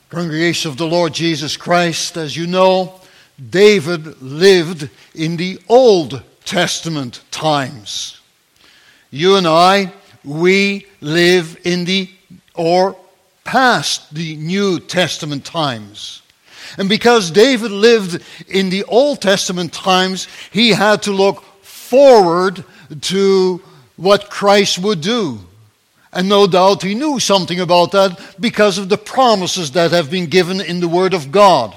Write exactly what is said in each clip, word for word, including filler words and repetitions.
Congregation of the Lord Jesus Christ, as you know, David lived in the Old Testament times. You and I, we live in the, or past the New Testament times. And because David lived in the Old Testament times, he had to look forward to what Christ would do. And no doubt he knew something about that because of the promises that have been given in the Word of God.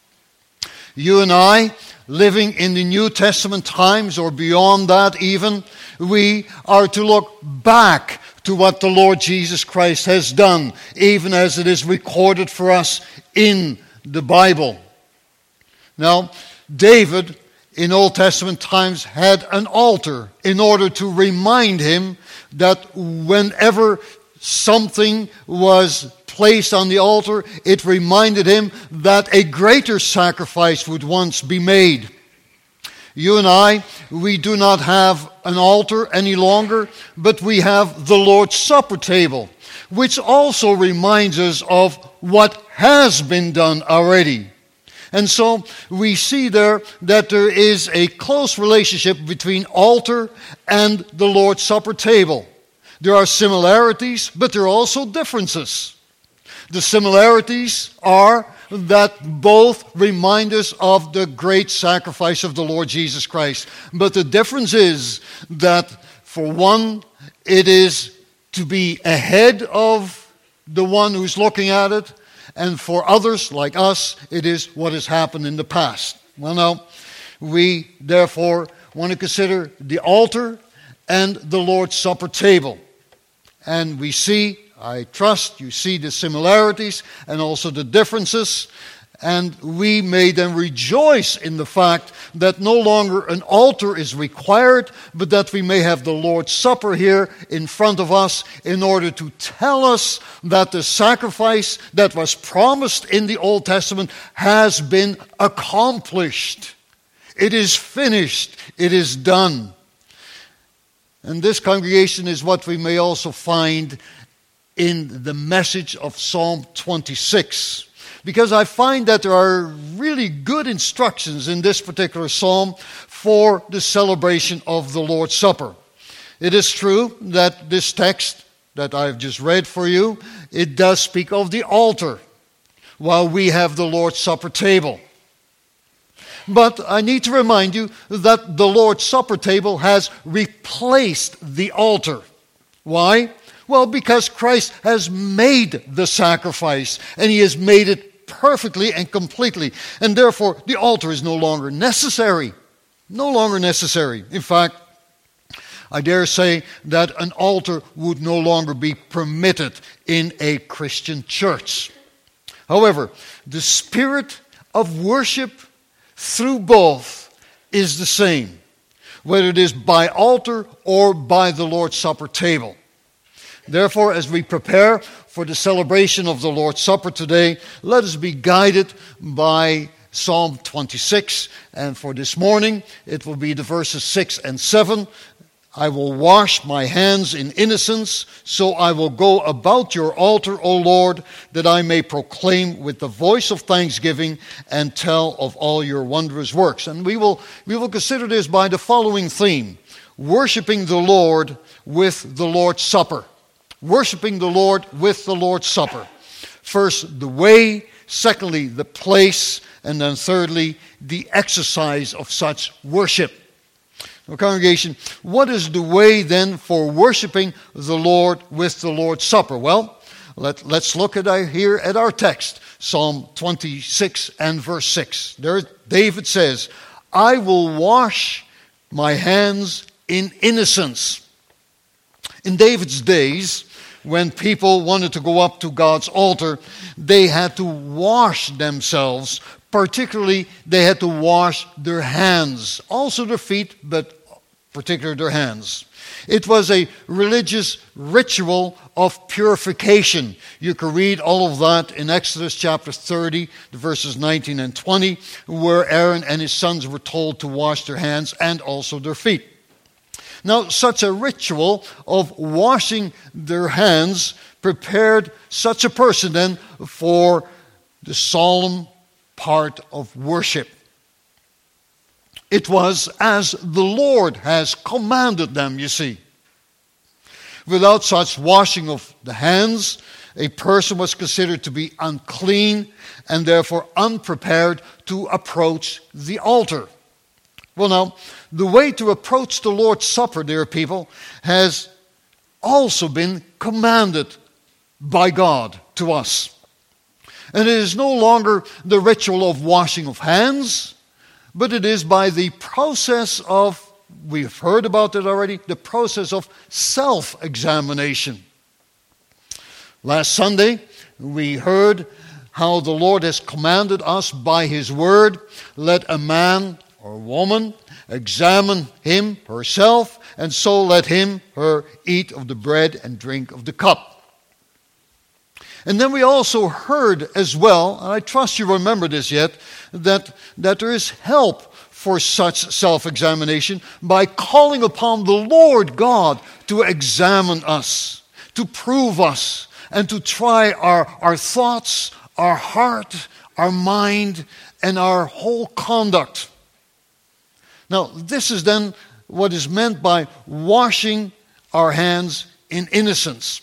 You and I, living in the New Testament times or beyond that even, we are to look back to what the Lord Jesus Christ has done, even as it is recorded for us in the Bible. Now, David in Old Testament times had an altar in order to remind him that whenever something was placed on the altar, it reminded him that a greater sacrifice would once be made. You and I, we do not have an altar any longer, but we have the Lord's Supper table, which also reminds us of what has been done already. And so we see there that there is a close relationship between altar and the Lord's Supper table. There are similarities, but there are also differences. The similarities are that both remind us of the great sacrifice of the Lord Jesus Christ. But the difference is that for one, it is to be ahead of the one who's looking at it, and for others, like us, it is what has happened in the past. Well, now, we therefore want to consider the altar and the Lord's Supper table. And we see, I trust, you see the similarities and also the differences. And we may then rejoice in the fact that no longer an altar is required, but that we may have the Lord's Supper here in front of us in order to tell us that the sacrifice that was promised in the Old Testament has been accomplished. It is finished. It is done. And this, congregation, is what we may also find in the message of Psalm twenty-six. Because I find that there are really good instructions in this particular psalm for the celebration of the Lord's Supper. It is true that this text that I've just read for you, it does speak of the altar, while we have the Lord's Supper table. But I need to remind you that the Lord's Supper table has replaced the altar. Why? Well, because Christ has made the sacrifice, and He has made it perfectly and completely. And therefore, the altar is no longer necessary. No longer necessary. In fact, I dare say that an altar would no longer be permitted in a Christian church. However, the spirit of worship through both is the same, whether it is by altar or by the Lord's Supper table. Therefore, as we prepare for the celebration of the Lord's Supper today, let us be guided by Psalm twenty-six. And for this morning, it will be the verses six and seven. I will wash my hands in innocence, so I will go about your altar, O Lord, that I may proclaim with the voice of thanksgiving and tell of all your wondrous works. And we will, we will consider this by the following theme: worshiping the Lord with the Lord's Supper. Worshiping the Lord with the Lord's Supper. First, the way. Secondly, the place. And then thirdly, the exercise of such worship. Now, congregation, what is the way then for worshiping the Lord with the Lord's Supper? Well, let, let's look at our, here at our text. Psalm twenty-six and verse six. There David says, I will wash my hands in innocence. In David's days, when people wanted to go up to God's altar, they had to wash themselves. Particularly, they had to wash their hands. Also their feet, but particularly their hands. It was a religious ritual of purification. You can read all of that in Exodus chapter thirty, verses nineteen and twenty, where Aaron and his sons were told to wash their hands and also their feet. Now, such a ritual of washing their hands prepared such a person then for the solemn part of worship. It was as the Lord has commanded them, you see. Without such washing of the hands, a person was considered to be unclean and therefore unprepared to approach the altar. Well now, the way to approach the Lord's Supper, dear people, has also been commanded by God to us. And it is no longer the ritual of washing of hands, but it is by the process of, we've heard about it already, the process of self-examination. Last Sunday, we heard how the Lord has commanded us by His Word, let a man or woman examine him, herself, and so let him, her, eat of the bread and drink of the cup. And then we also heard as well, and I trust you remember this yet, that, that there is help for such self-examination by calling upon the Lord God to examine us, to prove us, and to try our, our thoughts, our heart, our mind, and our whole conduct. Now, this is then what is meant by washing our hands in innocence.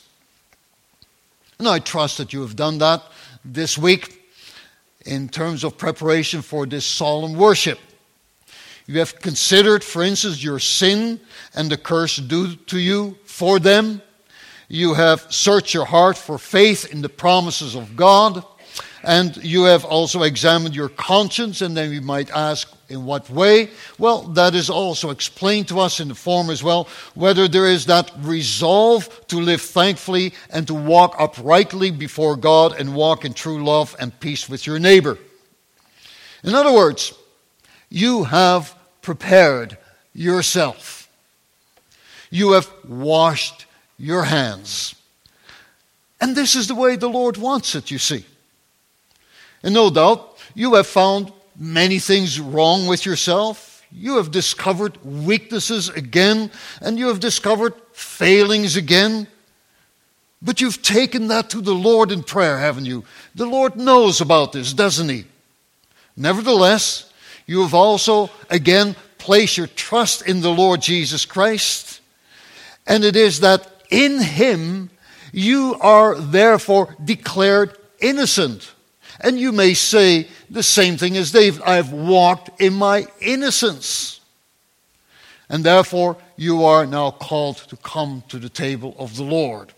And I trust that you have done that this week in terms of preparation for this solemn worship. You have considered, for instance, your sin and the curse due to you for them. You have searched your heart for faith in the promises of God. And you have also examined your conscience, and then you might ask, in what way? Well, that is also explained to us in the form as well, whether there is that resolve to live thankfully and to walk uprightly before God and walk in true love and peace with your neighbor. In other words, you have prepared yourself. You have washed your hands. And this is the way the Lord wants it, you see. And no doubt, you have found many things wrong with yourself. You have discovered weaknesses again, and you have discovered failings again. But you've taken that to the Lord in prayer, haven't you? The Lord knows about this, doesn't He? Nevertheless, you have also, again, placed your trust in the Lord Jesus Christ. And it is that in Him, you are therefore declared innocent. And you may say the same thing as David, I have walked in my innocence. And therefore, you are now called to come to the table of the Lord.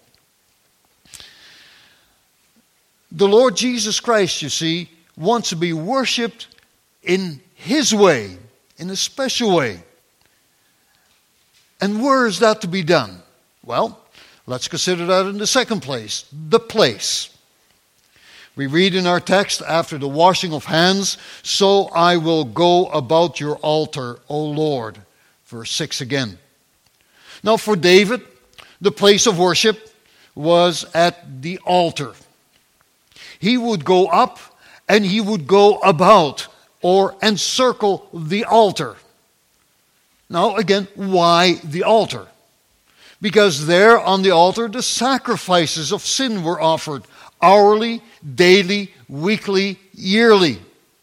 The Lord Jesus Christ, you see, wants to be worshipped in His way, in a special way. And where is that to be done? Well, let's consider that in the second place, the place. We read in our text, after the washing of hands, so I will go about your altar, O Lord. Verse six again. Now for David, the place of worship was at the altar. He would go up and he would go about or encircle the altar. Now again, why the altar? Because there on the altar the sacrifices of sin were offered. Hourly, daily, weekly, yearly.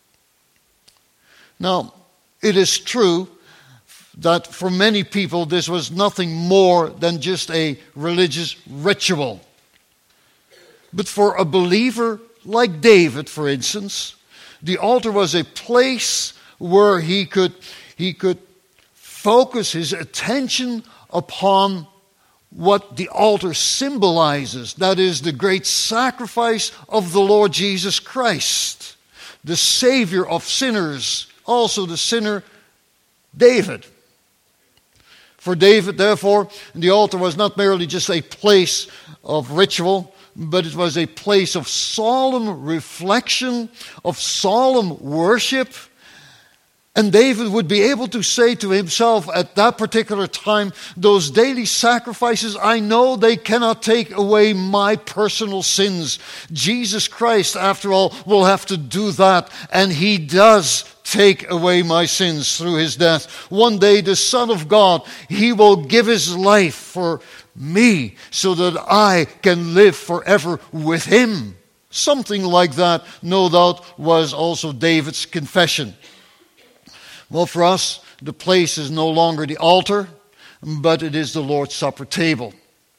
Now, it is true that for many people this was nothing more than just a religious ritual. But for a believer like David, for instance, the altar was a place where he could, he could focus his attention upon what the altar symbolizes, that is the great sacrifice of the Lord Jesus Christ, the Savior of sinners, also the sinner David. For David, therefore, the altar was not merely just a place of ritual, but it was a place of solemn reflection, of solemn worship. And David would be able to say to himself at that particular time, those daily sacrifices, I know they cannot take away my personal sins. Jesus Christ, after all, will have to do that. And He does take away my sins through His death. One day the Son of God, He will give His life for me so that I can live forever with Him. Something like that, no doubt, was also David's confession. Well, for us, the place is no longer the altar, but it is the Lord's Supper table.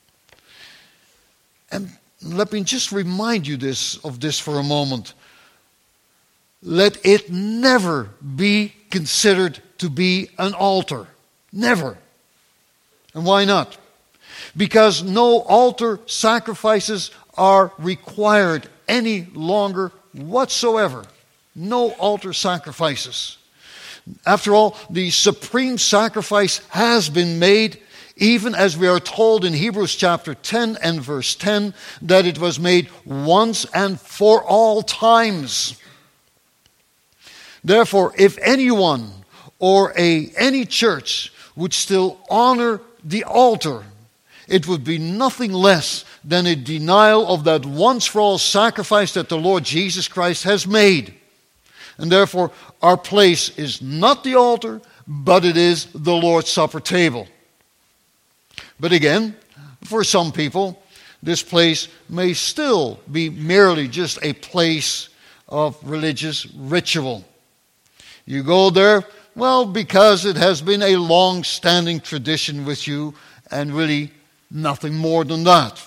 And let me just remind you this of this for a moment. Let it never be considered to be an altar. Never. And why not? Because no altar sacrifices are required any longer whatsoever. No altar sacrifices. After all, the supreme sacrifice has been made, even as we are told in Hebrews chapter ten and verse ten, that it was made once and for all times. Therefore, if anyone or a any church would still honor the altar, it would be nothing less than a denial of that once-for-all sacrifice that the Lord Jesus Christ has made. And therefore, our place is not the altar, but it is the Lord's Supper table. But again, for some people, this place may still be merely just a place of religious ritual. You go there, well, because it has been a long-standing tradition with you, and really nothing more than that.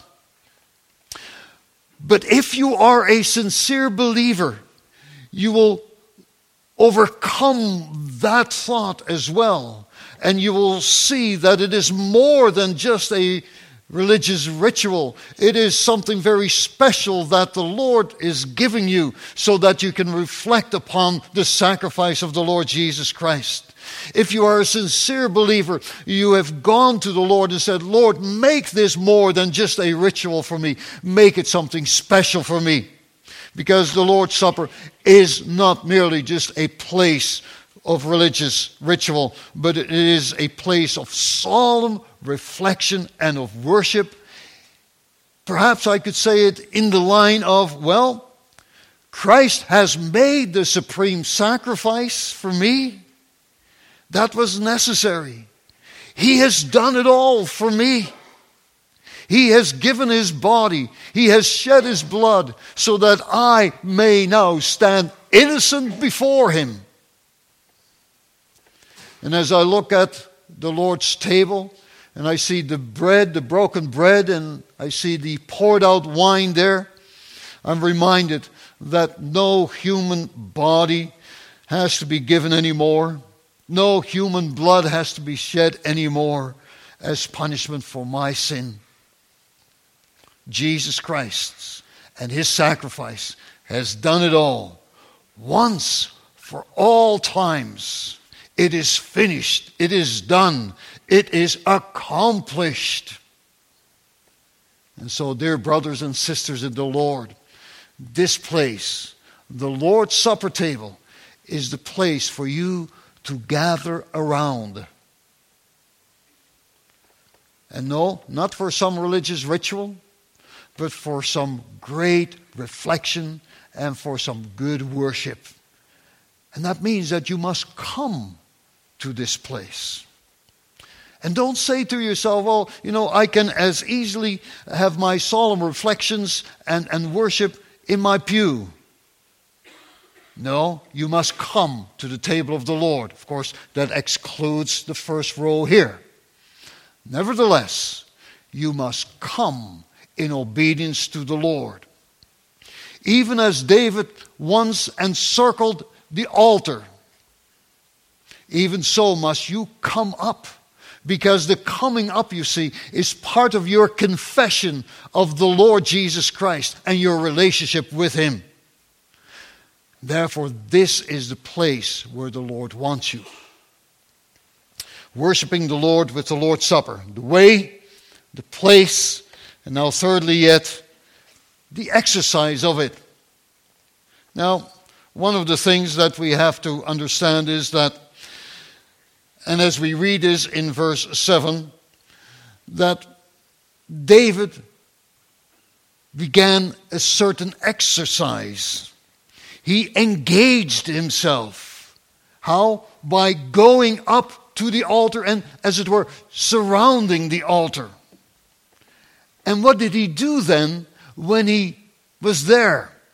But if you are a sincere believer, you will overcome that thought as well. And you will see that it is more than just a religious ritual. It is something very special that the Lord is giving you so that you can reflect upon the sacrifice of the Lord Jesus Christ. If you are a sincere believer, you have gone to the Lord and said, Lord, make this more than just a ritual for me. Make it something special for me. Because the Lord's Supper is not merely just a place of religious ritual, but it is a place of solemn reflection and of worship. Perhaps I could say it in the line of, well, Christ has made the supreme sacrifice for me. That was necessary. He has done it all for me. He has given his body. He has shed his blood so that I may now stand innocent before him. And as I look at the Lord's table, and I see the bread, the broken bread, and I see the poured out wine there, I'm reminded that no human body has to be given anymore. No human blood has to be shed anymore as punishment for my sin. Jesus Christ and his sacrifice has done it all. Once for all times. It is finished. It is done. It is accomplished. And so, dear brothers and sisters in the Lord, this place, the Lord's Supper table, is the place for you to gather around. And no, not for some religious ritual, but for some great reflection and for some good worship. And that means that you must come to this place. And don't say to yourself, well, you know, I can as easily have my solemn reflections and, and worship in my pew. No, you must come to the table of the Lord. Of course, that excludes the first row here. Nevertheless, you must come in obedience to the Lord. Even as David once encircled the altar, even so must you come up. Because the coming up, you see, is part of your confession of the Lord Jesus Christ and your relationship with him. Therefore, this is the place where the Lord wants you. Worshipping the Lord with the Lord's Supper. The way, the place, and now thirdly yet, the exercise of it. Now, one of the things that we have to understand is that, and as we read this in verse seven, that David began a certain exercise. He engaged himself. How? By going up to the altar and, as it were, surrounding the altar. And what did he do then when he was there?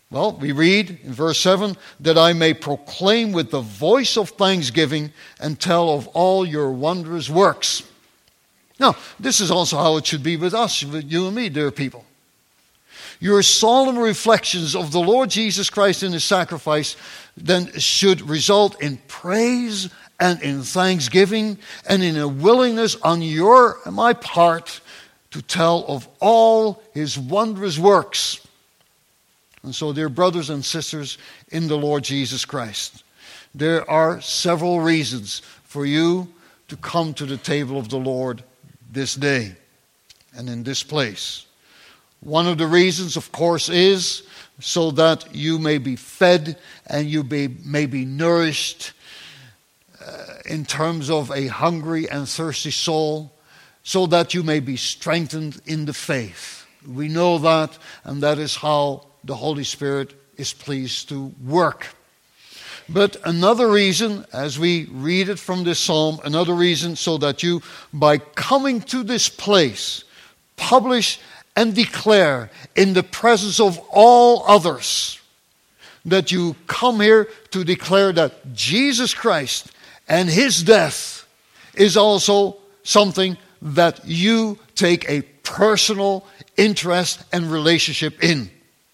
Well, we read in verse seven, that I may proclaim with the voice of thanksgiving and tell of all your wondrous works. Now, this is also how it should be with us, with you and me, dear people. Your solemn reflections of the Lord Jesus Christ and his sacrifice then should result in praise and in thanksgiving and in a willingness on your and my part to tell of all his wondrous works. And so, dear brothers and sisters in the Lord Jesus Christ, there are several reasons for you to come to the table of the Lord this day and in this place. One of the reasons, of course, is so that you may be fed and you may, may be nourished uh, in terms of a hungry and thirsty soul, so that you may be strengthened in the faith. We know that, and that is how the Holy Spirit is pleased to work. But another reason, as we read it from this psalm, another reason so that you, by coming to this place, publish and declare in the presence of all others, that you come here to declare that Jesus Christ and his death is also something that you take a personal interest and relationship in.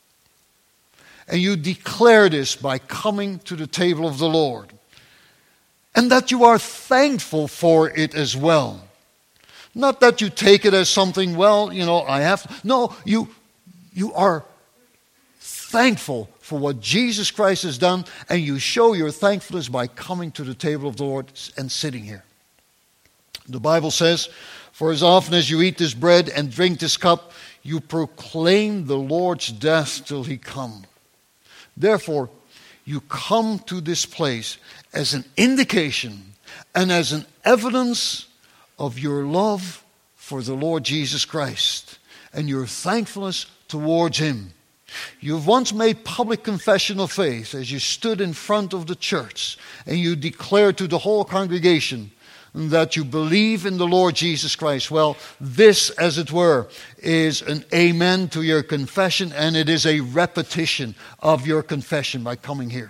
And you declare this by coming to the table of the Lord. And that you are thankful for it as well. Not that you take it as something, well, you know, I have. No, you, you are thankful for what Jesus Christ has done. And you show your thankfulness by coming to the table of the Lord and sitting here. The Bible says, for as often as you eat this bread and drink this cup, you proclaim the Lord's death till he come. Therefore, you come to this place as an indication and as an evidence of your love for the Lord Jesus Christ and your thankfulness towards him. You've once made public confession of faith as you stood in front of the church and you declared to the whole congregation that you believe in the Lord Jesus Christ. Well, this, as it were, is an amen to your confession, and it is a repetition of your confession by coming here.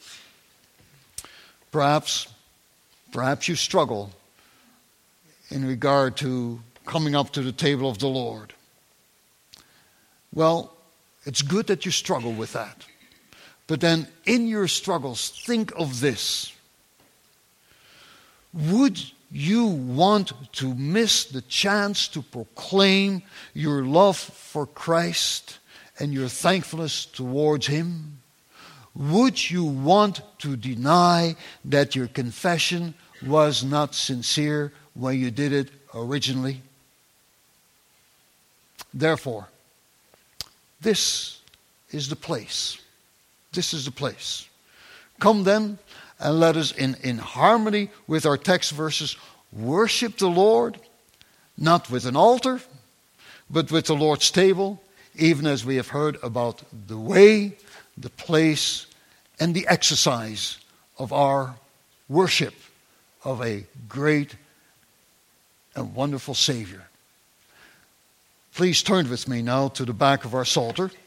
Perhaps, perhaps you struggle in regard to coming up to the table of the Lord. Well, it's good that you struggle with that. But then in your struggles, think of this. Would you want to miss the chance to proclaim your love for Christ and your thankfulness towards him? Would you want to deny that your confession was not sincere when you did it originally? Therefore, this is the place. This is the place. Come then, and let us, in, in harmony with our text verses, worship the Lord, not with an altar, but with the Lord's table, even as we have heard about the way, the place, and the exercise of our worship of a great and wonderful Savior. Please turn with me now to the back of our Psalter.